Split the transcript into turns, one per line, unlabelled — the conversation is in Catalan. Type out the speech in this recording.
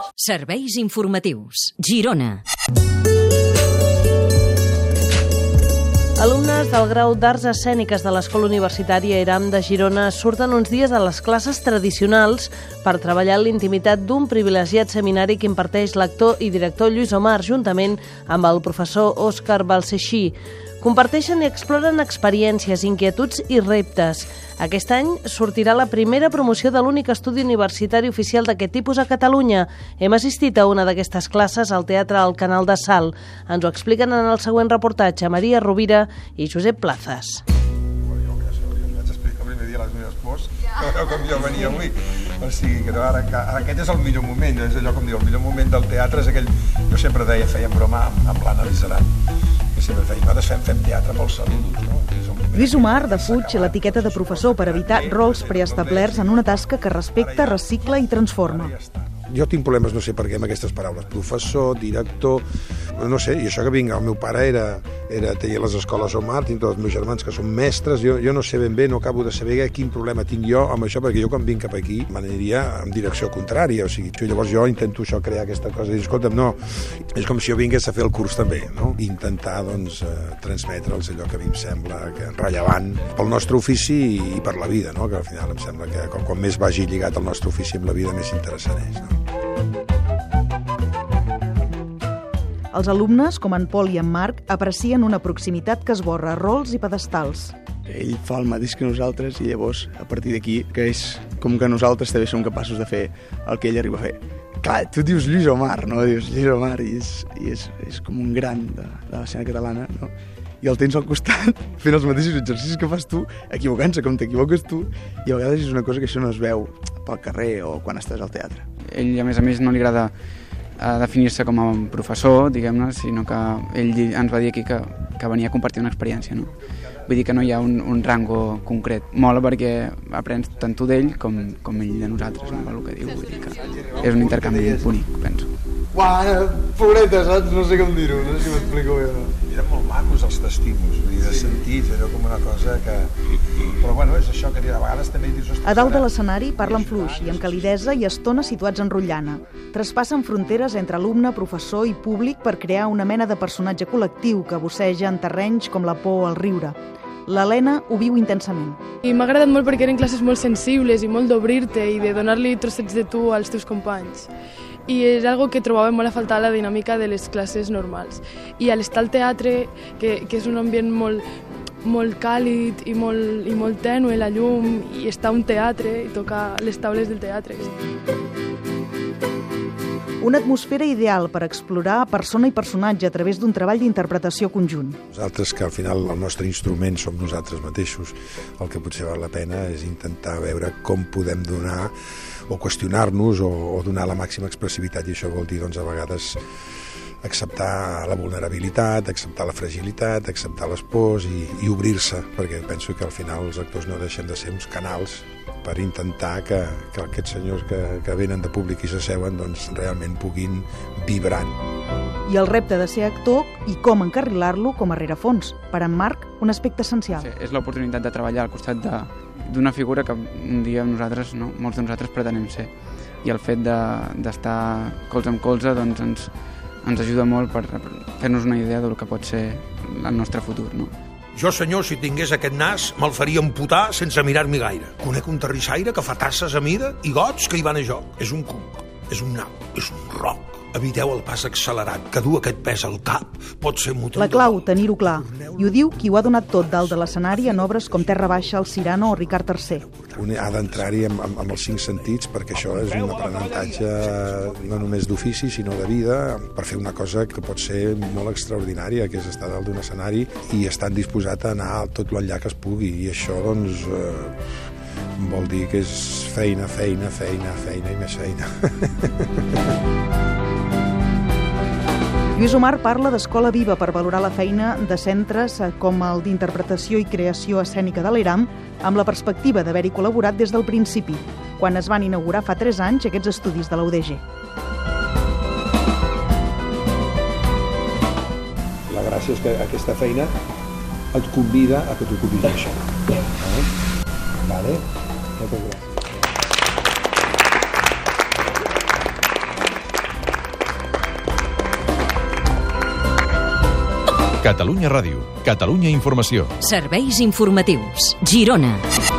Serveis informatius. Girona.
Alumnes del grau d'Arts Escèniques de l'Escola Universitària ERAM de Girona surten uns dies a les classes tradicionals per treballar en l'intimitat d'un privilegiat seminari que imparteix l'actor i director Lluís Omar juntament amb el professor Òscar Balseixí. Comparteixen i exploren experiències, inquietuds i reptes. Aquest any sortirà la primera promoció de l'únic estudi universitari oficial d'aquest tipus a Catalunya. Hem assistit a una d'aquestes classes al Teatre al Canal de Salt. Ens ho expliquen en el següent reportatge Maria Rovira i Josep Plazas.
Jo vaig explicar el primer dia a les meves pors, com jo venia avui. O sigui, que ara aquest és el millor moment, és allò com diu, el millor moment del teatre és aquell... Jo sempre deia, fèiem broma amb l'Anna Lizaran, que sempre feia, nosaltres fem teatre pels saludos, no?
Lluís Omar defuig l'etiqueta de professor per evitar rols preestablerts en una tasca que respecta, recicla i transforma.
Jo tinc problemes, no sé per què, amb aquestes paraules. Professor, director, no sé, i això que vinc, el meu pare tenia les escoles Omar, tinc tots els meus germans que són mestres, jo no sé ben bé, no acabo de saber quin problema tinc jo amb això, perquè jo quan vinc cap aquí m'aniria en direcció contrària, o sigui, llavors jo intento això, crear aquesta cosa, i escolta'm, no, és com si jo vingués a fer el curs també, no? Intentar, doncs, transmetre'ls allò que a mi em sembla rellevant pel nostre ofici i per la vida, no? Que al final em sembla que quan més vagi lligat el nostre ofici amb la vida, més interessant és, no?
Els alumnes, com en Pol i en Marc, aprecien una proximitat que esborra rols i pedestals.
Ell fa el mateix que nosaltres i llavors, a partir d'aquí, que és com que nosaltres també som capaços de fer el que ell arriba a fer. Clar, tu dius Lluís Omar, no? Dius Lluís Omar i és com un gran de l'escena catalana, no? I el tens al costat fent els mateixos exercicis que fas tu, equivocant-se com t'equivoques tu, i a vegades és una cosa que això no es veu pel carrer o quan estàs al teatre.
Ell, a més, no li agrada definir-se com a professor, diguem-ne, sinó que ell ens va dir aquí que venia a compartir una experiència, no? Vull dir que no hi ha un rango concret. Mola perquè aprens tant tu d'ell com ell de nosaltres, no? El que diu, vull dir que és un intercanvi bonic, penso.
Uau, pobreta, saps? No sé com dir-ho, no sé si m'explico bé o no.
Eren molt macos els testimos, vull dir, de sentits, allò com una cosa que... Però bueno, és això que a vegades també dius...
A dalt de l'escenari parlen fluix i amb calidesa i estona situats en rotllana. Traspassen fronteres entre alumne, professor i públic per crear una mena de personatge col·lectiu que busseja en terrenys com la por o el riure. L'Helena ho viu intensament.
I m'ha agradat molt perquè eren classes molt sensibles i molt d'obrir-te i de donar-li trossets de tu als teus companys. I és algo que trobava molt a faltar a la dinàmica de les classes normals. I a l'estar al teatre, que és un ambient molt càlid i molt tènue, la llum, i està un teatre i tocar les taules del teatre.
Una atmosfera ideal per explorar persona i personatge a través d'un treball d'interpretació conjunt.
Nosaltres, que al final el nostre instrument som nosaltres mateixos, el que potser val la pena és intentar veure com podem donar o qüestionar-nos o donar la màxima expressivitat, i això vol dir, doncs, a vegades acceptar la vulnerabilitat, acceptar la fragilitat, acceptar les pors i obrir-se, perquè penso que al final els actors no deixen de ser uns canals per intentar que aquests senyors que venen de públic i s'asseuen doncs realment puguin vibrar.
I el repte de ser actor i com encarrilar-lo com a rerefons. Per en Marc, un aspecte essencial.
Sí, és l'oportunitat de treballar al costat d'una figura que un dia nosaltres, no, molts de nosaltres pretenem ser. I el fet d'estar colze amb colze doncs ens ajuda molt per fer-nos una idea del que pot ser el nostre futur, no?
Jo, senyor, si tingués aquest nas, me'l faria amputar sense mirar-m'hi gaire. Conec un terrissaire que fa tasses a mida i gots que hi van a joc. És un cuc, és un nap, és un roc. Eviteu el pas accelerat, que dur aquest pes al cap pot ser motiu...
La clau, tenir-ho clar. I ho diu qui ho ha donat tot dalt de l'escenari en obres com Terra Baixa, El Cirano o Ricard III.
Un ha d'entrar-hi amb els 5 sentits, perquè això és un aprenentatge no només d'ofici, sinó de vida, per fer una cosa que pot ser molt extraordinària, que és estar dalt d'un escenari i estar disposat a anar tot l'enllà que es pugui. I això, doncs, vol dir que és feina, feina, feina, feina i més feina.
Lluís Omar parla d'escola viva per valorar la feina de centres com el d'Interpretació i Creació Escènica de l'ERAM amb la perspectiva d'haver-hi col·laborat des del principi, quan es van inaugurar fa 3 anys aquests estudis de la UDG.
La gràcia és que aquesta feina et convida a que t'ocupis d'això. Vale? Moltes gràcies.
Catalunya Ràdio, Catalunya Informació.
Serveis informatius. Girona.